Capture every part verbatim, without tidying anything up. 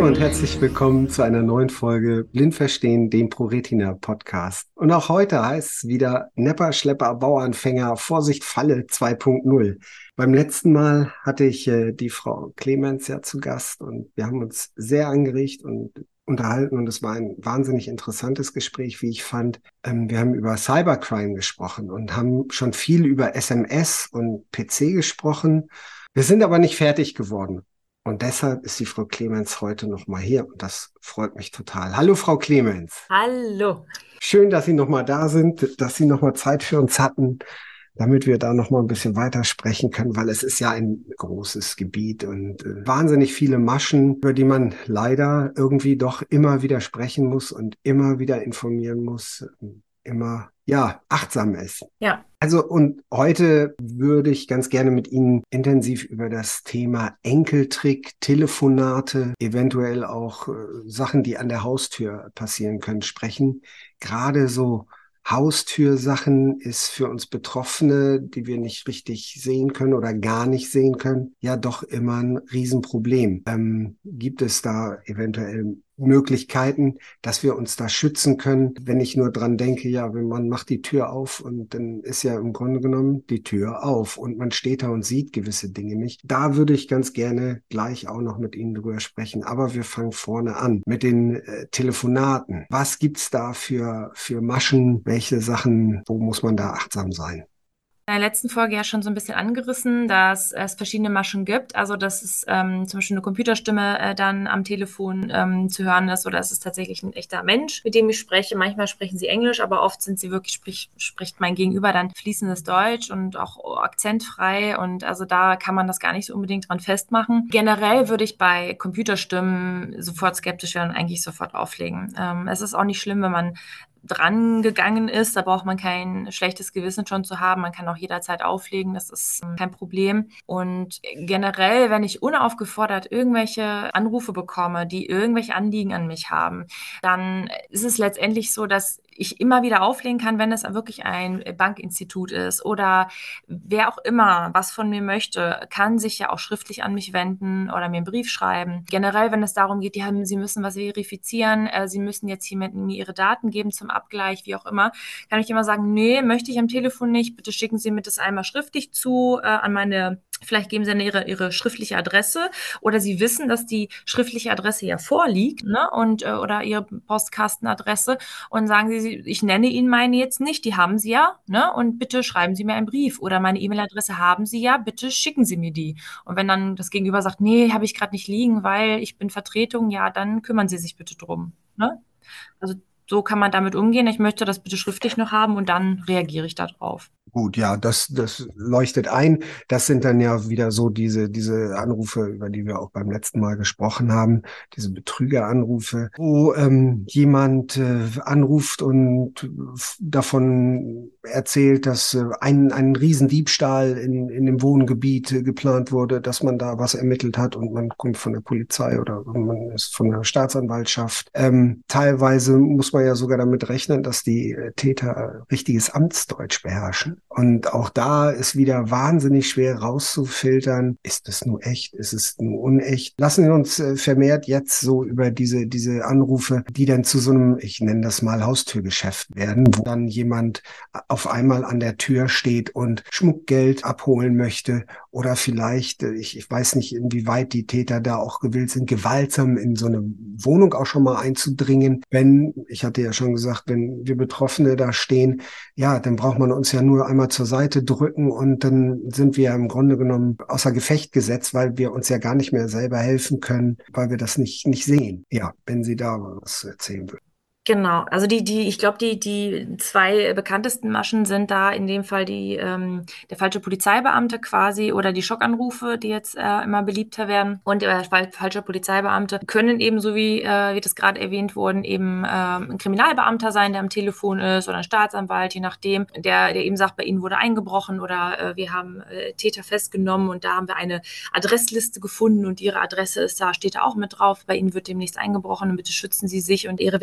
Hallo und herzlich willkommen zu einer neuen Folge Blind verstehen, dem ProRetina Podcast. Und auch heute heißt es wieder Nepper, Schlepper, Bauernfänger, Vorsicht, Falle zwei Punkt null. Beim letzten Mal hatte ich äh, die Frau Clemens ja zu Gast und wir haben uns sehr angeregt und unterhalten und es war ein wahnsinnig interessantes Gespräch, wie ich fand. Ähm, wir haben über Cybercrime gesprochen und haben schon viel über S M S und P C gesprochen. Wir sind aber nicht fertig geworden. Und deshalb ist die Frau Clemens heute noch mal hier und das freut mich total. Hallo, Frau Clemens. Hallo. Schön, dass Sie noch mal da sind, dass Sie noch mal Zeit für uns hatten, damit wir da noch mal ein bisschen weiter sprechen können, weil es ist ja ein großes Gebiet und äh, wahnsinnig viele Maschen, über die man leider irgendwie doch immer wieder sprechen muss und immer wieder informieren muss, immer, ja, achtsam ist. Ja, Also und heute würde ich ganz gerne mit Ihnen intensiv über das Thema Enkeltrick, Telefonate, eventuell auch äh, Sachen, die an der Haustür passieren können, sprechen. Gerade so Haustürsachen ist für uns Betroffene, die wir nicht richtig sehen können oder gar nicht sehen können, ja doch immer ein Riesenproblem. Ähm, gibt es da eventuell Möglichkeiten, dass wir uns da schützen können, wenn ich nur dran denke, ja, wenn man macht die Tür auf und dann ist ja im Grunde genommen die Tür auf und man steht da und sieht gewisse Dinge nicht. Da würde ich ganz gerne gleich auch noch mit Ihnen drüber sprechen, aber wir fangen vorne an mit den äh, Telefonaten. Was gibt's da für, für Maschen? Welche Sachen, wo muss man da achtsam sein? in der letzten Folge ja schon so ein bisschen angerissen, dass es verschiedene Maschen gibt. Also, dass es ähm, zum Beispiel eine Computerstimme äh, dann am Telefon ähm, zu hören ist oder es ist tatsächlich ein echter Mensch, mit dem ich spreche. Manchmal sprechen sie Englisch, aber oft sind sie wirklich, sprich, spricht mein Gegenüber dann fließendes Deutsch und auch akzentfrei. Und also da kann man das gar nicht so unbedingt dran festmachen. Generell würde ich bei Computerstimmen sofort skeptisch werden und eigentlich sofort auflegen. Ähm, es ist auch nicht schlimm, wenn man dran gegangen ist. Da braucht man kein schlechtes Gewissen schon zu haben. Man kann auch jederzeit auflegen. Das ist kein Problem. Und generell, wenn ich unaufgefordert irgendwelche Anrufe bekomme, die irgendwelche Anliegen an mich haben, dann ist es letztendlich so, dass ich immer wieder auflegen kann, wenn es wirklich ein Bankinstitut ist oder wer auch immer was von mir möchte, kann sich ja auch schriftlich an mich wenden oder mir einen Brief schreiben. Generell, wenn es darum geht, die haben, sie müssen was verifizieren, äh, sie müssen jetzt hier mir ihre Daten geben zum Abgleich, wie auch immer, kann ich immer sagen, nee, möchte ich am Telefon nicht, bitte schicken Sie mir das einmal schriftlich zu äh, an meine, vielleicht geben Sie dann ihre, ihre schriftliche Adresse oder Sie wissen, dass die schriftliche Adresse ja vorliegt, ne, und, äh, oder Ihre Postkastenadresse und sagen Sie, ich nenne Ihnen meine jetzt nicht, die haben Sie ja, ne, und bitte schreiben Sie mir einen Brief oder meine E-Mail-Adresse haben Sie ja, bitte schicken Sie mir die. Und wenn dann das Gegenüber sagt, nee, habe ich gerade nicht liegen, weil ich bin Vertretung, ja, dann kümmern Sie sich bitte drum, ne? Also so kann man damit umgehen. Ich möchte das bitte schriftlich noch haben und dann reagiere ich darauf. Gut, ja, das, das leuchtet ein. Das sind dann ja wieder so diese, diese Anrufe, über die wir auch beim letzten Mal gesprochen haben, diese Betrügeranrufe, wo ähm, jemand äh, anruft und f- davon erzählt, dass äh, ein, ein Riesendiebstahl in, in dem Wohngebiet äh, geplant wurde, dass man da was ermittelt hat und man kommt von der Polizei oder man ist von der Staatsanwaltschaft. Ähm, teilweise muss man ja sogar damit rechnen, dass die äh, Täter richtiges Amtsdeutsch beherrschen. Und auch da ist wieder wahnsinnig schwer rauszufiltern. Ist es nur echt? Ist es nur unecht? Lassen wir uns äh, vermehrt jetzt so über diese, diese Anrufe, die dann zu so einem, ich nenne das mal Haustürgeschäft werden, wo dann jemand auf einmal an der Tür steht und Schmuckgeld abholen möchte oder vielleicht, äh, ich, ich weiß nicht, inwieweit die Täter da auch gewillt sind, gewaltsam in so eine Wohnung auch schon mal einzudringen. Wenn, ich hatte ja schon gesagt, wenn wir Betroffene da stehen, ja, dann braucht man uns ja nur einmal zur Seite drücken und dann sind wir im Grunde genommen außer Gefecht gesetzt, weil wir uns ja gar nicht mehr selber helfen können, weil wir das nicht, nicht sehen. Ja, wenn Sie da was erzählen würden. Genau, also die, die, ich glaube, die, die zwei bekanntesten Maschen sind da in dem Fall die, ähm, der falsche Polizeibeamte quasi oder die Schockanrufe, die jetzt äh, immer beliebter werden. Und der fal falsche Polizeibeamte können eben, so wie, äh, wie das gerade erwähnt wurden, eben ähm, ein Kriminalbeamter sein, der am Telefon ist oder ein Staatsanwalt, je nachdem, der, der eben sagt, bei Ihnen wurde eingebrochen oder äh, wir haben äh, Täter festgenommen und da haben wir eine Adressliste gefunden und Ihre Adresse ist da, steht da auch mit drauf. Bei Ihnen wird demnächst eingebrochen und bitte schützen Sie sich und Ihre Wertgegenstände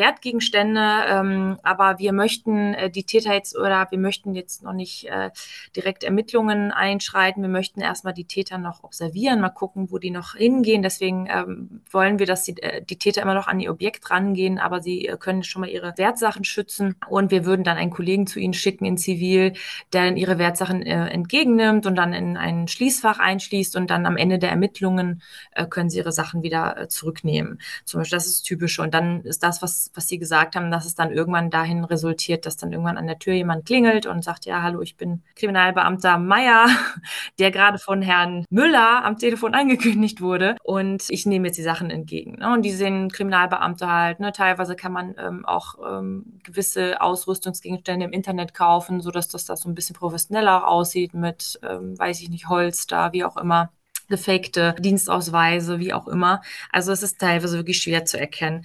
Wertgegenstände, ähm, aber wir möchten äh, die Täter jetzt oder wir möchten jetzt noch nicht äh, direkt Ermittlungen einschreiten. Wir möchten erstmal die Täter noch observieren, mal gucken, wo die noch hingehen. Deswegen ähm, wollen wir, dass die, äh, die Täter immer noch an ihr Objekt rangehen, aber sie äh, können schon mal ihre Wertsachen schützen. Und wir würden dann einen Kollegen zu ihnen schicken in Zivil, der dann ihre Wertsachen äh, entgegennimmt und dann in ein Schließfach einschließt und dann am Ende der Ermittlungen äh, können sie ihre Sachen wieder äh, zurücknehmen. Zum Beispiel, das ist typisch. Und dann ist das, was, was Sie gesagt haben, dass es dann irgendwann dahin resultiert, dass dann irgendwann an der Tür jemand klingelt und sagt, ja, hallo, ich bin Kriminalbeamter Meier, der gerade von Herrn Müller am Telefon angekündigt wurde und ich nehme jetzt die Sachen entgegen. Ne? Und die sehen Kriminalbeamte halt. Ne? Teilweise kann man ähm, auch ähm, gewisse Ausrüstungsgegenstände im Internet kaufen, sodass das da so ein bisschen professioneller aussieht mit, ähm, weiß ich nicht, Holz da, wie auch immer. Gefakte Dienstausweise, wie auch immer. Also es ist teilweise wirklich schwer zu erkennen.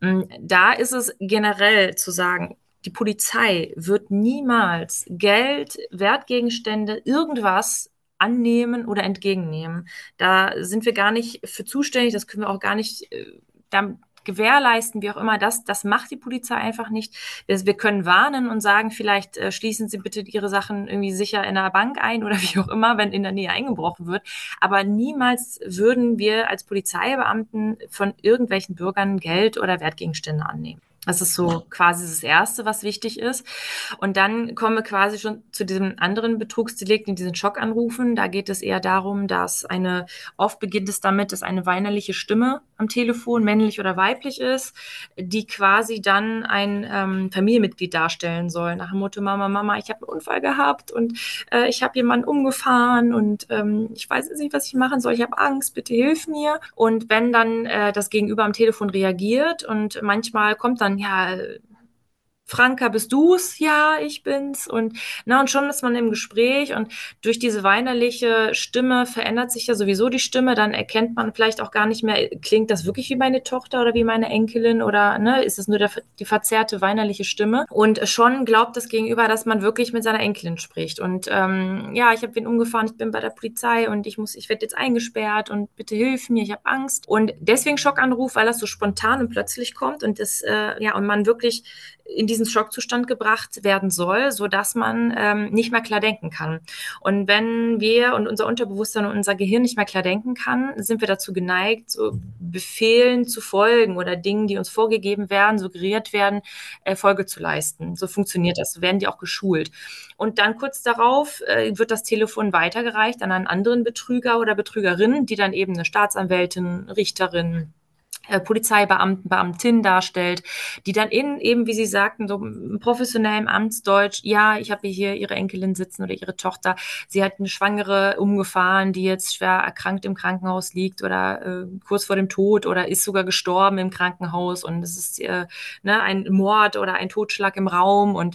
Da ist es generell zu sagen, die Polizei wird niemals Geld, Wertgegenstände, irgendwas annehmen oder entgegennehmen. Da sind wir gar nicht für zuständig, das können wir auch gar nicht äh, da gewährleisten, wie auch immer, das, das macht die Polizei einfach nicht. Wir, wir können warnen und sagen, vielleicht äh, schließen Sie bitte Ihre Sachen irgendwie sicher in einer Bank ein oder wie auch immer, wenn in der Nähe eingebrochen wird. Aber niemals würden wir als Polizeibeamten von irgendwelchen Bürgern Geld oder Wertgegenstände annehmen. Das ist so quasi das Erste, was wichtig ist. Und dann kommen wir quasi schon zu diesem anderen Betrugsdelikt, in diesen Schockanrufen. Da geht es eher darum, dass eine, oft beginnt es damit, dass eine weinerliche Stimme am Telefon, männlich oder weiblich ist, die quasi dann ein ähm, Familienmitglied darstellen soll. Nach dem Motto, Mama, Mama, ich habe einen Unfall gehabt und äh, ich habe jemanden umgefahren und ähm, ich weiß jetzt nicht, was ich machen soll. Ich habe Angst, bitte hilf mir. Und wenn dann äh, das Gegenüber am Telefon reagiert und manchmal kommt dann, ja, Franka, bist du's? Ja, ich bin's. Und, na, und schon ist man im Gespräch und durch diese weinerliche Stimme verändert sich ja sowieso die Stimme. Dann erkennt man vielleicht auch gar nicht mehr, klingt das wirklich wie meine Tochter oder wie meine Enkelin oder, ne, ist es nur der, die verzerrte weinerliche Stimme? Und schon glaubt das Gegenüber, dass man wirklich mit seiner Enkelin spricht. Und, ähm, ja, ich habe wen umgefahren, ich bin bei der Polizei und ich muss, ich werde jetzt eingesperrt und bitte hilf mir, ich habe Angst. Und deswegen Schockanruf, weil das so spontan und plötzlich kommt und das, äh, ja, und man wirklich in diesen Schockzustand gebracht werden soll, so dass man ähm, nicht mehr klar denken kann. Und wenn wir und unser Unterbewusstsein und unser Gehirn nicht mehr klar denken kann, sind wir dazu geneigt, so Befehlen zu folgen oder Dingen, die uns vorgegeben werden, suggeriert werden, äh, Folge zu leisten. So funktioniert das. So werden die auch geschult. Und dann kurz darauf äh, wird das Telefon weitergereicht an einen anderen Betrüger oder Betrügerin, die dann eben eine Staatsanwältin, Richterin, Polizeibeamten, Beamtin darstellt, die dann in, eben, wie Sie sagten, so professionellem Amtsdeutsch, ja, ich habe hier Ihre Enkelin sitzen oder Ihre Tochter, sie hat eine Schwangere umgefahren, die jetzt schwer erkrankt im Krankenhaus liegt oder äh, kurz vor dem Tod oder ist sogar gestorben im Krankenhaus und es ist äh, ne, ein Mord oder ein Totschlag im Raum und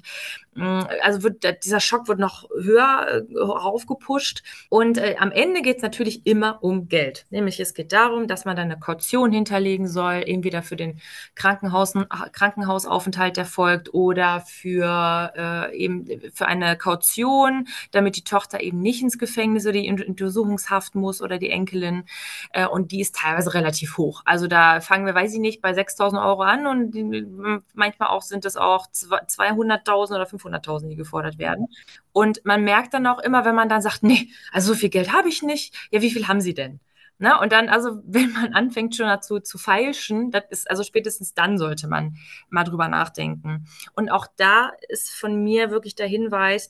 also wird, dieser Schock wird noch höher äh, aufgepusht. Und äh, am Ende geht es natürlich immer um Geld. Nämlich es geht darum, dass man dann eine Kaution hinterlegen soll, entweder für den Krankenhaus, Krankenhausaufenthalt, der folgt, oder für äh, eben für eine Kaution, damit die Tochter eben nicht ins Gefängnis oder die Untersuchungshaft muss oder die Enkelin. Äh, und die ist teilweise relativ hoch. Also da fangen wir, weiß ich nicht, bei sechstausend Euro an und die, manchmal auch sind es auch zweihunderttausend oder fünfhunderttausend, die gefordert werden. Und man merkt dann auch immer, wenn man dann sagt, nee, also so viel Geld habe ich nicht. Ja, wie viel haben Sie denn? Na, und dann, also wenn man anfängt schon dazu zu feilschen, das ist, also spätestens dann sollte man mal drüber nachdenken. Und auch da ist von mir wirklich der Hinweis,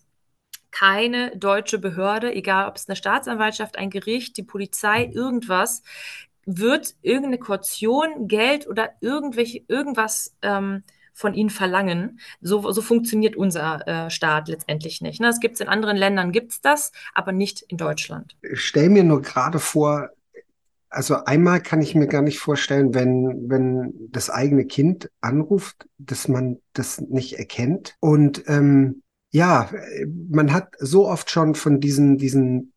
keine deutsche Behörde, egal ob es eine Staatsanwaltschaft, ein Gericht, die Polizei, irgendwas, wird irgendeine Kaution, Geld oder irgendwelche, irgendwas ähm, von ihnen verlangen. So, so funktioniert unser äh, Staat letztendlich nicht. Ne? Es gibt es in anderen Ländern, gibt es das, aber nicht in Deutschland. Ich stell mir nur gerade vor, also einmal kann ich mir gar nicht vorstellen, wenn, wenn das eigene Kind anruft, dass man das nicht erkennt. Und ähm, ja, man hat so oft schon von diesen, diesen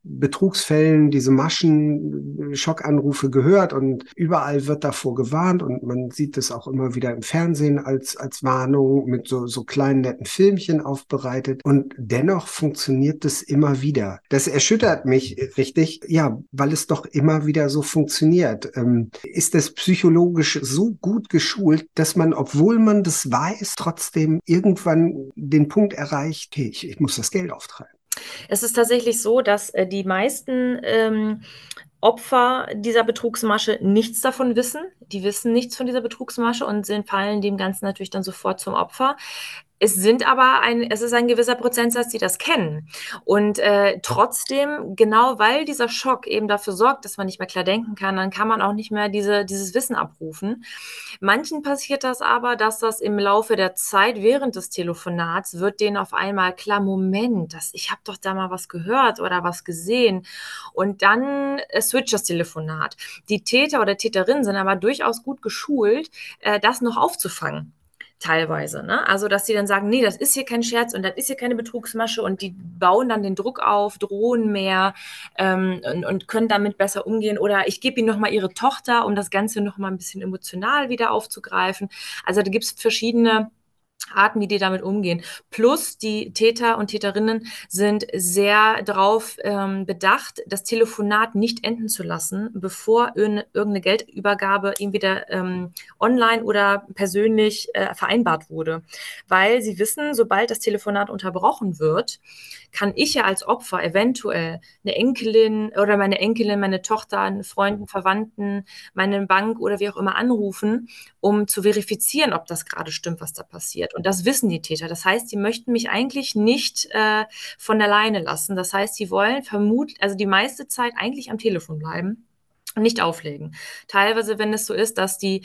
Betrugsfällen, diese Maschen, Schockanrufe gehört und überall wird davor gewarnt und man sieht es auch immer wieder im Fernsehen als, als Warnung mit so, so kleinen netten Filmchen aufbereitet und dennoch funktioniert es immer wieder. Das erschüttert mich richtig, ja, weil es doch immer wieder so funktioniert. Ähm, ist es psychologisch so gut geschult, dass man, obwohl man das weiß, trotzdem irgendwann den Punkt erreicht, okay, ich, ich muss das Geld auftreiben. Es ist tatsächlich so, dass äh, die meisten ähm, Opfer dieser Betrugsmasche nichts davon wissen. Die wissen nichts von dieser Betrugsmasche und sind, fallen dem Ganzen natürlich dann sofort zum Opfer. Es sind aber ein, es ist ein gewisser Prozentsatz, die das kennen. Und äh, trotzdem, genau weil dieser Schock eben dafür sorgt, dass man nicht mehr klar denken kann, dann kann man auch nicht mehr diese, dieses Wissen abrufen. Manchen passiert das aber, dass das im Laufe der Zeit während des Telefonats wird denen auf einmal klar, Moment, das, ich habe doch da mal was gehört oder was gesehen. Und dann äh, switcht das Telefonat. Die Täter oder Täterinnen sind aber durchaus gut geschult, äh, das noch aufzufangen. Teilweise, ne? Also, dass sie dann sagen, nee, das ist hier kein Scherz und das ist hier keine Betrugsmasche und die bauen dann den Druck auf, drohen mehr ähm, und, und können damit besser umgehen. Oder ich gebe ihnen nochmal ihre Tochter, um das Ganze nochmal ein bisschen emotional wieder aufzugreifen. Also da gibt es verschiedene Arten, wie die damit umgehen. Plus die Täter und Täterinnen sind sehr darauf ähm, bedacht, das Telefonat nicht enden zu lassen, bevor irgendeine Geldübergabe entweder ähm, online oder persönlich äh, vereinbart wurde. Weil sie wissen, sobald das Telefonat unterbrochen wird, kann ich ja als Opfer eventuell eine Enkelin oder meine Enkelin, meine Tochter, einen Freunden, Verwandten, meine Bank oder wie auch immer anrufen, um zu verifizieren, ob das gerade stimmt, was da passiert. Und das wissen die Täter. Das heißt, die möchten mich eigentlich nicht äh, von alleine lassen. Das heißt, sie wollen vermutlich, also die meiste Zeit eigentlich am Telefon bleiben. Nicht auflegen. Teilweise, wenn es so ist, dass die,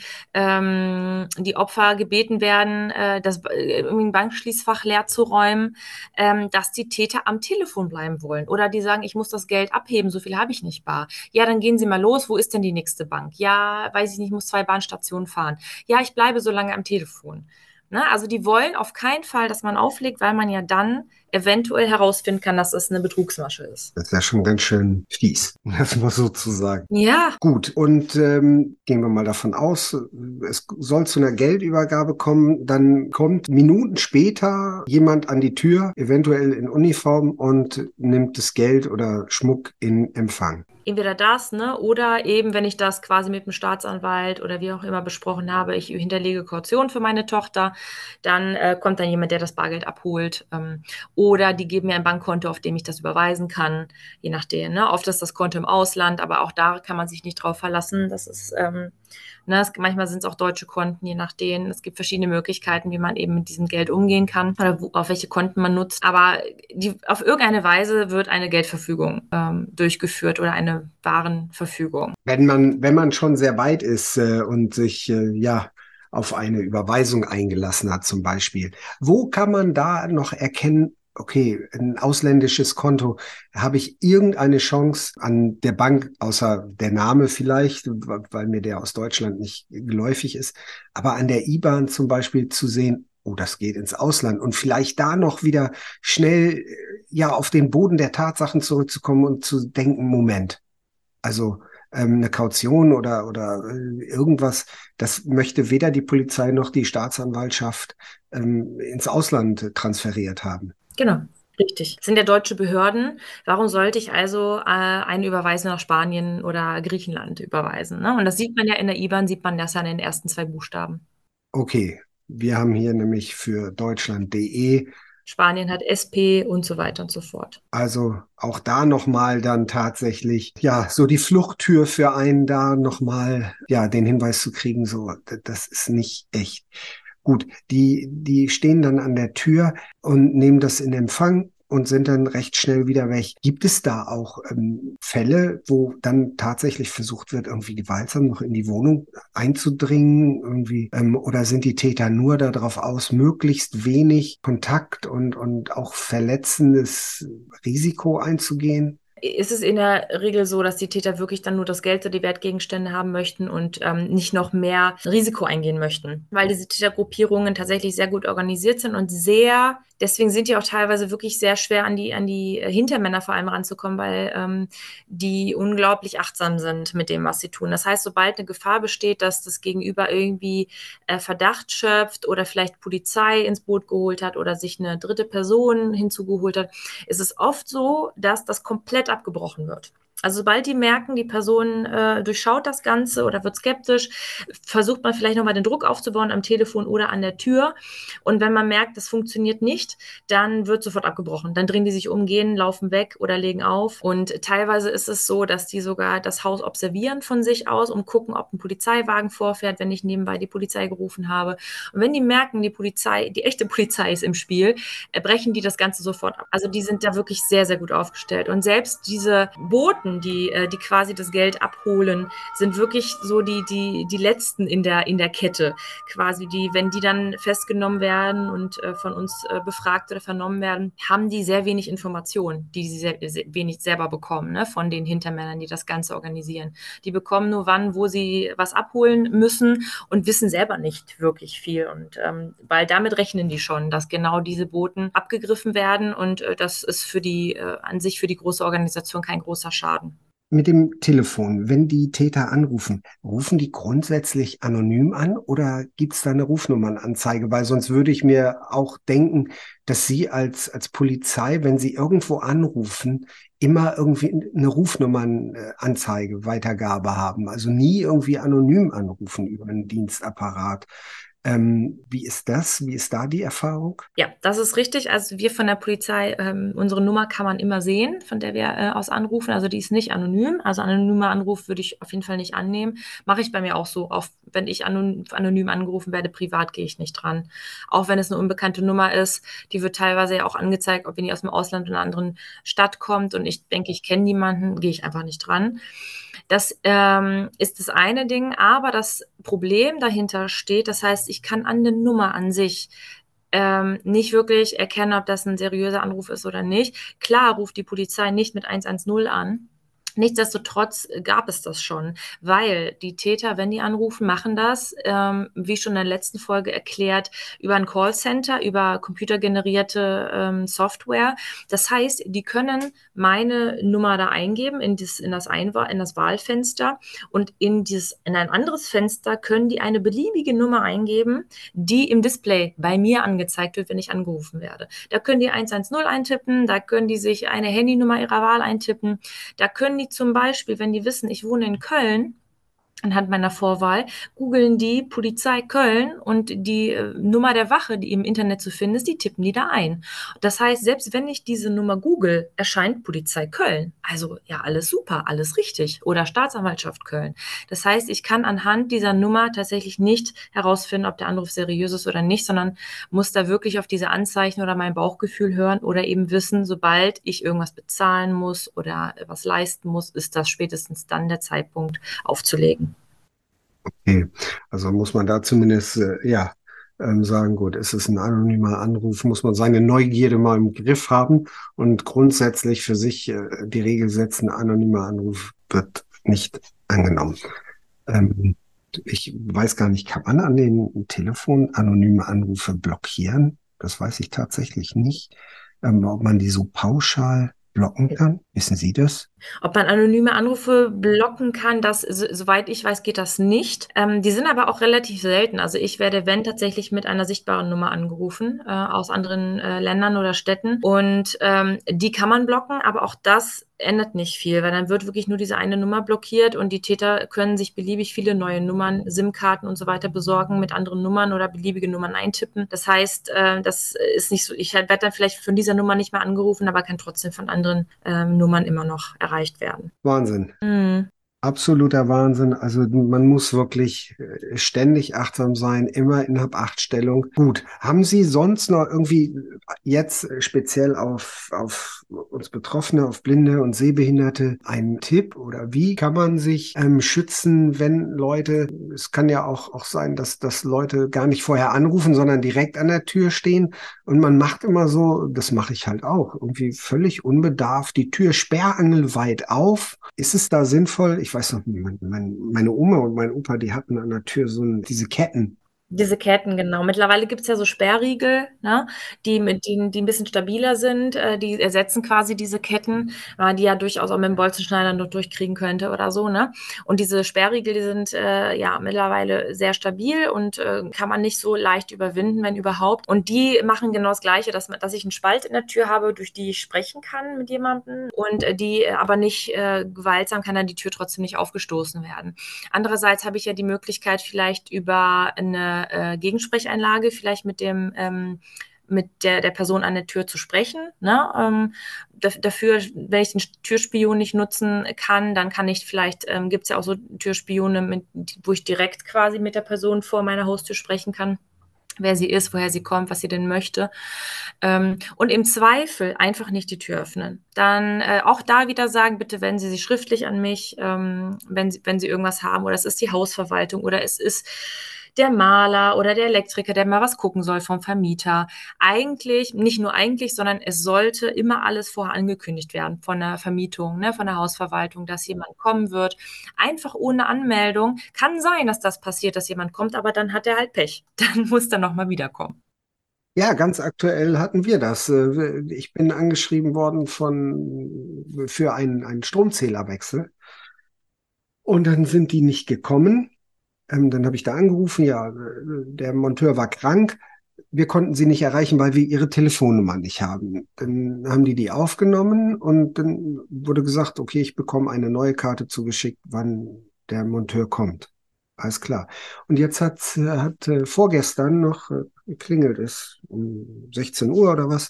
ähm, die Opfer gebeten werden, äh, das äh, ein Bankschließfach leer zu räumen, ähm, dass die Täter am Telefon bleiben wollen. Oder die sagen, ich muss das Geld abheben, so viel habe ich nicht bar. Ja, dann gehen Sie mal los, wo ist denn die nächste Bank? Ja, weiß ich nicht, ich muss zwei Bahnstationen fahren. Ja, ich bleibe so lange am Telefon. Ne? Also die wollen auf keinen Fall, dass man auflegt, weil man ja dann eventuell herausfinden kann, dass es eine Betrugsmasche ist. Das ist ja schon ganz schön fies, um das mal so zu sagen. Ja. Gut, und ähm, gehen wir mal davon aus, es soll zu einer Geldübergabe kommen, dann kommt Minuten später jemand an die Tür, eventuell in Uniform, und nimmt das Geld oder Schmuck in Empfang. Entweder das, ne, oder eben, wenn ich das quasi mit dem Staatsanwalt oder wie auch immer besprochen habe, ich hinterlege Kaution für meine Tochter, dann äh, kommt dann jemand, der das Bargeld abholt. Ähm, oder die geben mir ein Bankkonto, auf dem ich das überweisen kann, je nachdem. Ne? Oft ist das Konto im Ausland, aber auch da kann man sich nicht drauf verlassen. Das ist, ähm, ne, es, manchmal sind es auch deutsche Konten, je nachdem. Es gibt verschiedene Möglichkeiten, wie man eben mit diesem Geld umgehen kann oder wo, auf welche Konten man nutzt. Aber die, auf irgendeine Weise wird eine Geldverfügung ähm, durchgeführt oder eine Warenverfügung. Wenn man, wenn man schon sehr weit ist äh, und sich äh, ja auf eine Überweisung eingelassen hat, zum Beispiel, wo kann man da noch erkennen, okay, ein ausländisches Konto, habe ich irgendeine Chance an der Bank, außer der Name vielleicht, weil mir der aus Deutschland nicht geläufig ist, aber an der I B A N zum Beispiel zu sehen, oh, das geht ins Ausland, und vielleicht da noch wieder schnell ja auf den Boden der Tatsachen zurückzukommen und zu denken, Moment, also ähm, eine Kaution oder, oder äh, irgendwas, das möchte weder die Polizei noch die Staatsanwaltschaft ähm, ins Ausland transferiert haben. Genau, richtig. Das sind ja deutsche Behörden. Warum sollte ich also äh, eine Überweisung nach Spanien oder Griechenland überweisen? Ne? Und das sieht man ja in der I B A N, sieht man das ja in den ersten zwei Buchstaben. Okay, wir haben hier nämlich für Deutschland punkt de. Spanien hat S P und so weiter und so fort. Also auch da nochmal dann tatsächlich, ja, so die Fluchttür für einen, da nochmal, ja, den Hinweis zu kriegen, so, das ist nicht echt. Gut, die, die stehen dann an der Tür und nehmen das in Empfang und sind dann recht schnell wieder weg. Gibt es da auch ähm, Fälle, wo dann tatsächlich versucht wird, irgendwie gewaltsam noch in die Wohnung einzudringen, irgendwie, ähm, oder sind die Täter nur darauf aus, möglichst wenig Kontakt und, und auch verletzendes Risiko einzugehen? Ist es in der Regel so, dass die Täter wirklich dann nur das Geld oder die Wertgegenstände haben möchten und ähm, nicht noch mehr Risiko eingehen möchten, weil diese Tätergruppierungen tatsächlich sehr gut organisiert sind und sehr Deswegen sind die auch teilweise wirklich sehr schwer an die, an die Hintermänner vor allem ranzukommen, weil ähm, die unglaublich achtsam sind mit dem, was sie tun. Das heißt, sobald eine Gefahr besteht, dass das Gegenüber irgendwie äh, Verdacht schöpft oder vielleicht Polizei ins Boot geholt hat oder sich eine dritte Person hinzugeholt hat, ist es oft so, dass das komplett abgebrochen wird. Also sobald die merken, die Person äh, durchschaut das Ganze oder wird skeptisch, versucht man vielleicht nochmal den Druck aufzubauen am Telefon oder an der Tür. Und wenn man merkt, das funktioniert nicht, dann wird sofort abgebrochen. Dann drehen die sich um, gehen, laufen weg oder legen auf. Und teilweise ist es so, dass die sogar das Haus observieren von sich aus und gucken, ob ein Polizeiwagen vorfährt, wenn ich nebenbei die Polizei gerufen habe. Und wenn die merken, die Polizei, die echte Polizei ist im Spiel, brechen die das Ganze sofort ab. Also die sind da wirklich sehr, sehr gut aufgestellt. Und selbst diese Boten, die, die quasi das Geld abholen, sind wirklich so die, die, die letzten in der, in der Kette. Quasi die, wenn die dann festgenommen werden und äh, von uns äh, befragt oder vernommen werden, haben die sehr wenig Informationen, die sie sehr, sehr wenig selber bekommen, ne, von den Hintermännern, die das Ganze organisieren. Die bekommen nur wann, wo sie was abholen müssen und wissen selber nicht wirklich viel. Und ähm, weil damit rechnen die schon, dass genau diese Boten abgegriffen werden und äh, das ist für die äh, an sich für die große Organisation kein großer Schaden. Mit dem Telefon, wenn die Täter anrufen, rufen die grundsätzlich anonym an oder gibt es da eine Rufnummernanzeige? Weil sonst würde ich mir auch denken, dass Sie als, als Polizei, wenn Sie irgendwo anrufen, immer irgendwie eine Rufnummernanzeige, Weitergabe haben. Also nie irgendwie anonym anrufen über einen Dienstapparat. Ähm, wie ist das? Wie ist da die Erfahrung? Ja, das ist richtig. Also wir von der Polizei, ähm, unsere Nummer kann man immer sehen, von der wir äh, aus anrufen. Also die ist nicht anonym. Also anonymer Anruf würde ich auf jeden Fall nicht annehmen. Mache ich bei mir auch so. Auch wenn ich anonym, anonym angerufen werde, privat gehe ich nicht dran. Auch wenn es eine unbekannte Nummer ist, die wird teilweise ja auch angezeigt, ob wenn die aus dem Ausland oder einer anderen Stadt kommt und ich denke, ich kenne niemanden, gehe ich einfach nicht dran. Das ähm, ist das eine Ding, aber das Problem dahinter steht, das heißt, ich kann an der Nummer an sich ähm, nicht wirklich erkennen, ob das ein seriöser Anruf ist oder nicht. Klar ruft die Polizei nicht mit eins eins null an. Nichtsdestotrotz gab es das schon, weil die Täter, wenn die anrufen, machen das, ähm, wie schon in der letzten Folge erklärt, über ein Callcenter, über computergenerierte ähm, Software. Das heißt, die können meine Nummer da eingeben in das, in das, Einwahl, in das Wahlfenster und in, dieses, in ein anderes Fenster können die eine beliebige Nummer eingeben, die im Display bei mir angezeigt wird, wenn ich angerufen werde. Da können die eins eins null eintippen, da können die sich eine Handynummer ihrer Wahl eintippen, da können die zum Beispiel, wenn die wissen, ich wohne in Köln, anhand meiner Vorwahl, googeln die Polizei Köln und die äh, Nummer der Wache, die im Internet zu finden ist, die tippen die da ein. Das heißt, selbst wenn ich diese Nummer google, erscheint Polizei Köln. Also ja, alles super, alles richtig. Oder Staatsanwaltschaft Köln. Das heißt, ich kann anhand dieser Nummer tatsächlich nicht herausfinden, ob der Anruf seriös ist oder nicht, sondern muss da wirklich auf diese Anzeichen oder mein Bauchgefühl hören oder eben wissen, sobald ich irgendwas bezahlen muss oder was leisten muss, ist das spätestens dann der Zeitpunkt aufzulegen. Okay. Also muss man da zumindest, äh, ja, ähm, sagen, gut, ist es ein anonymer Anruf, muss man seine Neugierde mal im Griff haben und grundsätzlich für sich äh, die Regel setzen, anonymer Anruf wird nicht angenommen. Ähm, ich weiß gar nicht, kann man an den Telefon anonyme Anrufe blockieren? Das weiß ich tatsächlich nicht. Ähm, ob man die so pauschal blocken kann? Wissen Sie das? Ob man anonyme Anrufe blocken kann, das, so, soweit ich weiß, geht das nicht. Ähm, die sind aber auch relativ selten. Also ich werde, wenn, tatsächlich mit einer sichtbaren Nummer angerufen, äh, aus anderen äh, Ländern oder Städten. Und ähm, die kann man blocken, aber auch das ändert nicht viel, weil dann wird wirklich nur diese eine Nummer blockiert und die Täter können sich beliebig viele neue Nummern, SIM-Karten und so weiter besorgen mit anderen Nummern oder beliebige Nummern eintippen. Das heißt, äh, das ist nicht so, ich werde dann vielleicht von dieser Nummer nicht mehr angerufen, aber kann trotzdem von anderen äh, Nummern immer noch erreicht werden. Wahnsinn. Mhm. Absoluter Wahnsinn. Also man muss wirklich äh, ständig achtsam sein, immer in Hab-Acht-Stellung. Gut, haben Sie sonst noch irgendwie jetzt äh, speziell auf, auf uns Betroffene, auf Blinde und Sehbehinderte einen Tipp oder wie kann man sich ähm, schützen, wenn Leute, es kann ja auch, auch sein, dass, dass Leute gar nicht vorher anrufen, sondern direkt an der Tür stehen und man macht immer so, das mache ich halt auch, irgendwie völlig unbedarft die Tür sperrangelweit auf. Ist es da sinnvoll? Ich weiß noch, mein, mein, meine Oma und mein Opa, die hatten an der Tür so ein, diese Ketten. Diese Ketten, genau. Mittlerweile gibt's ja so Sperrriegel, ne, die mit die die 'n bisschen stabiler sind. Äh, die ersetzen quasi diese Ketten, äh, die ja durchaus auch mit dem Bolzenschneider noch durchkriegen könnte oder so, ne? Und diese Sperrriegel, die sind, äh, ja, mittlerweile sehr stabil und, äh, kann man nicht so leicht überwinden, wenn überhaupt. Und die machen genau das Gleiche, dass man dass ich einen Spalt in der Tür habe, durch die ich sprechen kann mit jemandem und, äh, die äh, aber nicht, äh, gewaltsam kann dann die Tür trotzdem nicht aufgestoßen werden. Andererseits habe ich ja die Möglichkeit, vielleicht über eine äh, Gegensprecheinlage, vielleicht mit dem ähm, mit der, der Person an der Tür zu sprechen. Ne? Ähm, dafür, wenn ich den Türspion nicht nutzen kann, dann kann ich vielleicht, ähm, gibt es ja auch so Türspione, mit, wo ich direkt quasi mit der Person vor meiner Haustür sprechen kann, wer sie ist, woher sie kommt, was sie denn möchte. Ähm, und im Zweifel einfach nicht die Tür öffnen. Dann äh, auch da wieder sagen, bitte wenden Sie sich schriftlich an mich, ähm, wenn, Sie, wenn Sie irgendwas haben. Oder es ist die Hausverwaltung oder es ist der Maler oder der Elektriker, der mal was gucken soll vom Vermieter. Eigentlich, nicht nur eigentlich, sondern es sollte immer alles vorher angekündigt werden von der Vermietung, ne, von der Hausverwaltung, dass jemand kommen wird. Einfach ohne Anmeldung. Kann sein, dass das passiert, dass jemand kommt, aber dann hat er halt Pech. Dann muss er nochmal wiederkommen. Ja, ganz aktuell hatten wir das. Äh, Ich bin angeschrieben worden von, für einen, einen Stromzählerwechsel und dann sind die nicht gekommen. Ähm, dann habe ich da angerufen, ja, äh, der Monteur war krank. Wir konnten sie nicht erreichen, weil wir ihre Telefonnummer nicht haben. Dann haben die die aufgenommen und dann wurde gesagt, okay, ich bekomme eine neue Karte zugeschickt, wann der Monteur kommt. Alles klar. Und jetzt hat, äh, hat äh, vorgestern noch äh, geklingelt, ist um sechzehn Uhr oder was.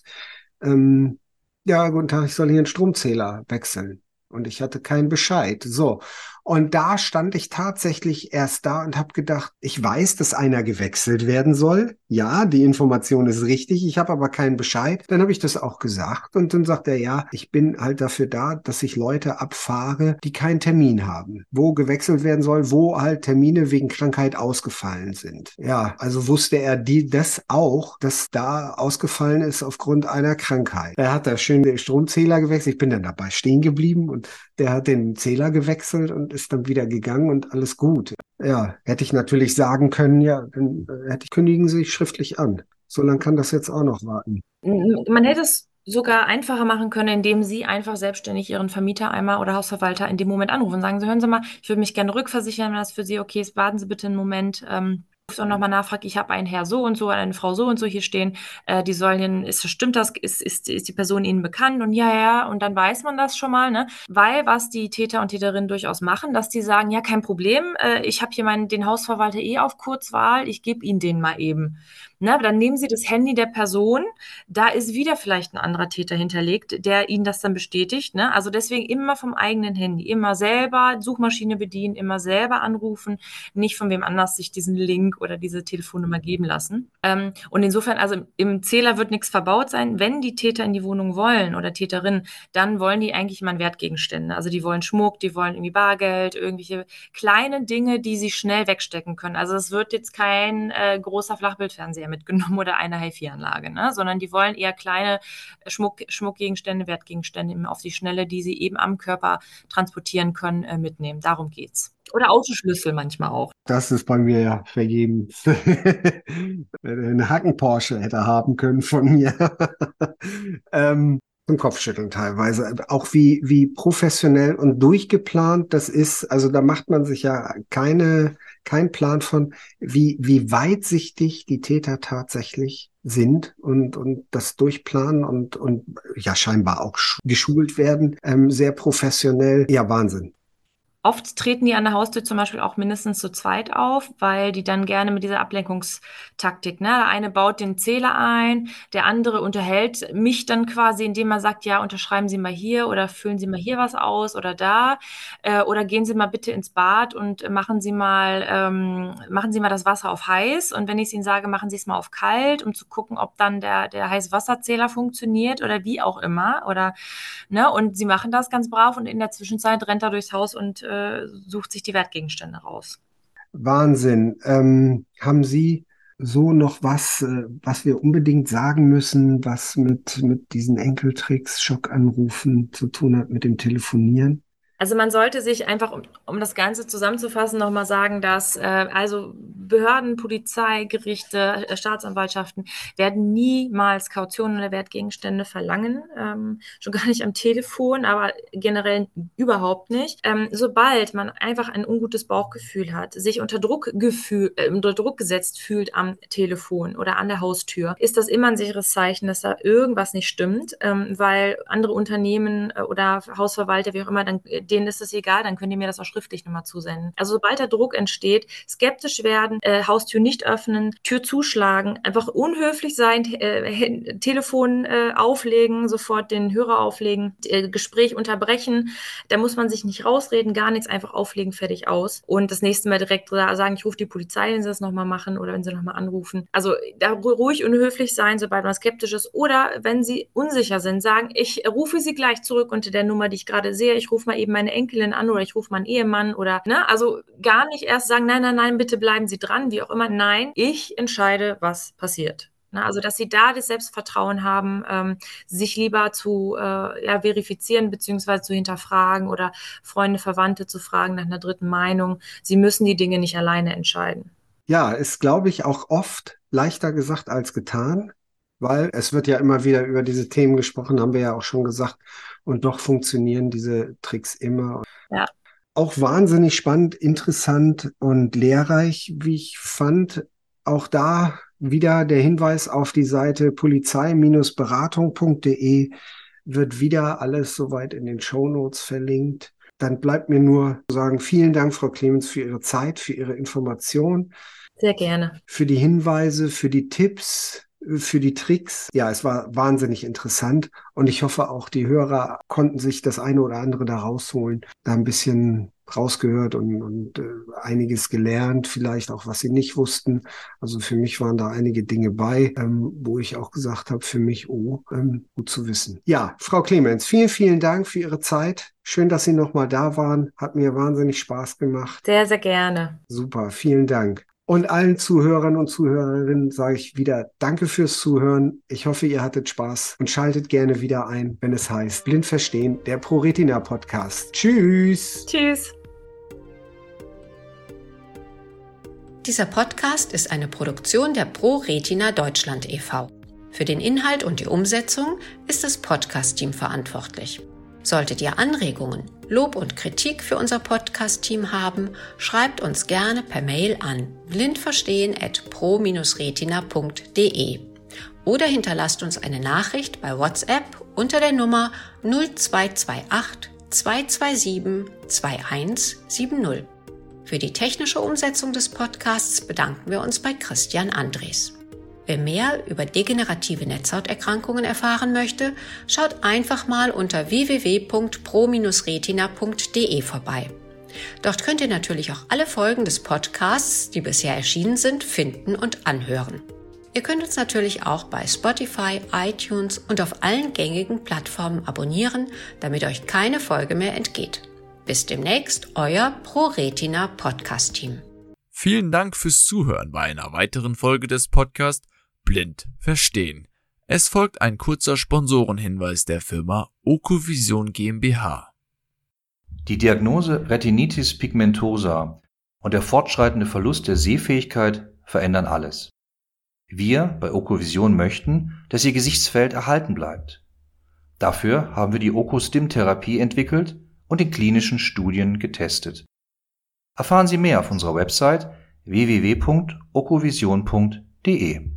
Ähm, ja, guten Tag, ich soll hier einen Stromzähler wechseln. Und ich hatte keinen Bescheid. So. Und da stand ich tatsächlich erst da und habe gedacht, ich weiß, dass einer gewechselt werden soll. Ja, die Information ist richtig. Ich habe aber keinen Bescheid. Dann habe ich das auch gesagt. Und dann sagt er, ja, ich bin halt dafür da, dass ich Leute abfahre, die keinen Termin haben. Wo gewechselt werden soll, wo halt Termine wegen Krankheit ausgefallen sind. Ja, also wusste er die das auch, dass da ausgefallen ist aufgrund einer Krankheit. Er hat da schön den Stromzähler gewechselt. Ich bin dann dabei stehen geblieben und der hat den Zähler gewechselt und ist dann wieder gegangen und alles gut. Ja, hätte ich natürlich sagen können, ja, dann äh, hätte ich, kündigen Sie sich schriftlich an. So lange kann das jetzt auch noch warten. Man hätte es sogar einfacher machen können, indem Sie einfach selbstständig Ihren Vermieter einmal oder Hausverwalter in dem Moment anrufen und sagen Sie, hören Sie mal, ich würde mich gerne rückversichern, wenn das für Sie okay ist, warten Sie bitte einen Moment. Ähm, ruft auch nochmal nach, fragt, ich habe einen Herr so und so, eine Frau so und so hier stehen, äh, die sollen, ist, stimmt das, ist, ist, ist die Person Ihnen bekannt? Und ja, ja, und dann weiß man das schon mal, ne? Weil was die Täter und Täterinnen durchaus machen, dass die sagen, ja, kein Problem, äh, ich habe hier meinen, den Hausverwalter eh auf Kurzwahl, ich gebe Ihnen den mal eben. Ne, dann nehmen Sie das Handy der Person, da ist wieder vielleicht ein anderer Täter hinterlegt, der Ihnen das dann bestätigt. Ne? Also deswegen immer vom eigenen Handy, immer selber Suchmaschine bedienen, immer selber anrufen, nicht von wem anders sich diesen Link oder diese Telefonnummer geben lassen. Ähm, und insofern, also im Zähler wird nichts verbaut sein. Wenn die Täter in die Wohnung wollen oder Täterinnen, dann wollen die eigentlich mal Wertgegenstände. Also die wollen Schmuck, die wollen irgendwie Bargeld, irgendwelche kleine Dinge, die sie schnell wegstecken können. Also es wird jetzt kein äh, großer Flachbildfernseher mitgenommen oder eine HiFi-Anlage, ne? Sondern die wollen eher kleine Schmuck, Schmuckgegenstände, Wertgegenstände auf die Schnelle, die sie eben am Körper transportieren können, äh, mitnehmen. Darum geht's. Oder Autoschlüssel manchmal auch. Das ist bei mir ja vergeben. Eine Hacken-Porsche hätte haben können von mir. ähm, zum Kopfschütteln teilweise. Auch wie, wie professionell und durchgeplant das ist. Also da macht man sich ja keine, keinen Plan von, wie, wie weitsichtig die Täter tatsächlich sind und, und das durchplanen und, und ja scheinbar auch geschult werden. Ähm, sehr professionell. Ja, Wahnsinn. Oft treten die an der Haustür zum Beispiel auch mindestens zu zweit auf, weil die dann gerne mit dieser Ablenkungstaktik, ne? Der eine baut den Zähler ein, der andere unterhält mich dann quasi, indem er sagt, ja, unterschreiben Sie mal hier oder füllen Sie mal hier was aus oder da, äh, oder gehen Sie mal bitte ins Bad und machen Sie mal, ähm, machen Sie mal das Wasser auf heiß und wenn ich Ihnen sage, machen Sie es mal auf kalt, um zu gucken, ob dann der, der Heißwasserzähler funktioniert oder wie auch immer oder, ne? Und sie machen das ganz brav und in der Zwischenzeit rennt er durchs Haus und äh, sucht sich die Wertgegenstände raus. Wahnsinn. Ähm, haben Sie so noch was, äh, was wir unbedingt sagen müssen, was mit, mit diesen Enkeltricks, Schockanrufen zu tun hat, mit dem Telefonieren? Also man sollte sich einfach, um, um das Ganze zusammenzufassen, nochmal sagen, dass, äh, also Behörden, Polizei, Gerichte, Staatsanwaltschaften werden niemals Kautionen oder Wertgegenstände verlangen, ähm, schon gar nicht am Telefon, aber generell überhaupt nicht. Ähm, sobald man einfach ein ungutes Bauchgefühl hat, sich unter Druck, gefühl, äh, unter Druck gesetzt fühlt am Telefon oder an der Haustür, ist das immer ein sicheres Zeichen, dass da irgendwas nicht stimmt, ähm, weil andere Unternehmen äh, oder Hausverwalter, wie auch immer, dann, denen ist es egal, dann können die mir das auch schriftlich nochmal zusenden. Also sobald der Druck entsteht, skeptisch werden, äh, Haustür nicht öffnen, Tür zuschlagen, einfach unhöflich sein, äh, Telefon äh, auflegen, sofort den Hörer auflegen, äh, Gespräch unterbrechen. Da muss man sich nicht rausreden, gar nichts, einfach auflegen, fertig, aus. Und das nächste Mal direkt sagen, ich rufe die Polizei, wenn sie das nochmal machen oder wenn sie nochmal anrufen. Also da ruhig unhöflich sein, sobald man skeptisch ist. Oder wenn sie unsicher sind, sagen, ich rufe sie gleich zurück unter der Nummer, die ich gerade sehe. Ich rufe mal eben meine Enkelin an oder ich rufe meinen Ehemann oder, ne, also gar nicht erst sagen, nein, nein, nein, bitte bleiben Sie dran, wie auch immer. Nein, ich entscheide, was passiert. Also, dass sie da das Selbstvertrauen haben, ähm, sich lieber zu äh, ja, verifizieren bzw. zu hinterfragen oder Freunde, Verwandte zu fragen nach einer dritten Meinung. Sie müssen die Dinge nicht alleine entscheiden. Ja, ist, glaube ich, auch oft leichter gesagt als getan, weil es wird ja immer wieder über diese Themen gesprochen, haben wir ja auch schon gesagt, und doch funktionieren diese Tricks immer. Ja. Auch wahnsinnig spannend, interessant und lehrreich, wie ich fand. Auch da wieder der Hinweis auf die Seite polizei Beratung punkt de wird wieder alles soweit in den Shownotes verlinkt. Dann bleibt mir nur zu sagen, vielen Dank, Frau Clemens, für Ihre Zeit, für Ihre Information. Sehr gerne. Für die Hinweise, für die Tipps, für die Tricks. Ja, es war wahnsinnig interessant und ich hoffe auch die Hörer konnten sich das eine oder andere da rausholen, da ein bisschen rausgehört und, und äh, einiges gelernt, vielleicht auch, was sie nicht wussten. Also für mich waren da einige Dinge bei, ähm, wo ich auch gesagt habe, für mich, oh, ähm, gut zu wissen. Ja, Frau Clemens, vielen, vielen Dank für Ihre Zeit. Schön, dass Sie nochmal da waren. Hat mir wahnsinnig Spaß gemacht. Sehr, sehr gerne. Super, vielen Dank. Und allen Zuhörern und Zuhörerinnen sage ich wieder Danke fürs Zuhören. Ich hoffe, ihr hattet Spaß und schaltet gerne wieder ein, wenn es heißt Blind Verstehen, der ProRetina Podcast. Tschüss. Tschüss. Dieser Podcast ist eine Produktion der ProRetina Deutschland e V Für den Inhalt und die Umsetzung ist das Podcast-Team verantwortlich. Solltet ihr Anregungen, Lob und Kritik für unser Podcast-Team haben, schreibt uns gerne per Mail an blindverstehen at pro retina punkt de oder hinterlasst uns eine Nachricht bei WhatsApp unter der Nummer null zwei zwei acht zwei zwei sieben zwei eins sieben null. Für die technische Umsetzung des Podcasts bedanken wir uns bei Christian Andres. Wer mehr über degenerative Netzhauterkrankungen erfahren möchte, schaut einfach mal unter w w w punkt pro retina punkt de vorbei. Dort könnt ihr natürlich auch alle Folgen des Podcasts, die bisher erschienen sind, finden und anhören. Ihr könnt uns natürlich auch bei Spotify, iTunes und auf allen gängigen Plattformen abonnieren, damit euch keine Folge mehr entgeht. Bis demnächst, euer ProRetina Podcast-Team. Vielen Dank fürs Zuhören bei einer weiteren Folge des Podcasts Blind Verstehen. Es folgt ein kurzer Sponsorenhinweis der Firma Okovision GmbH. Die Diagnose Retinitis pigmentosa und der fortschreitende Verlust der Sehfähigkeit verändern alles. Wir bei Okovision möchten, dass Ihr Gesichtsfeld erhalten bleibt. Dafür haben wir die Okostim-Therapie entwickelt und in klinischen Studien getestet. Erfahren Sie mehr auf unserer Website w w w punkt okovision punkt de.